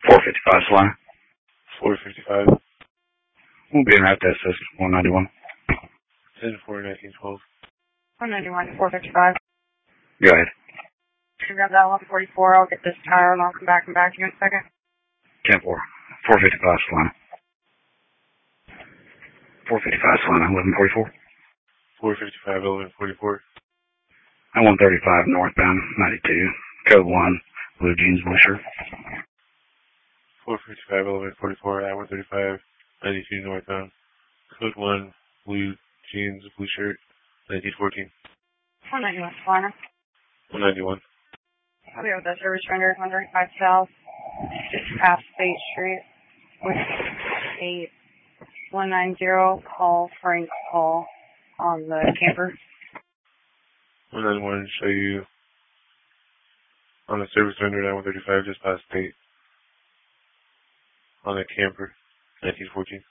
455 Solana. 455. We'll be in route to SS 191. 10-4-1912. 191, 455. Go ahead. You grab that 144, I'll get this tire and I'll come back to you in a second. 10-4. 455 Solana. 455 Solana, 1144. 455, 1144. At 135 northbound, 92. Code 1, blue jeans, blue shirt. 455, 1144, at 135, 92 northbound. Code 1, blue jeans, blue shirt, 1914. 191, Solana. 191. I'll be with the service render, 135 south, just past State Street, with 8190, call Frank Hall on the camper. 191, show you on the service render at 135, just past State, on the camper, 1914.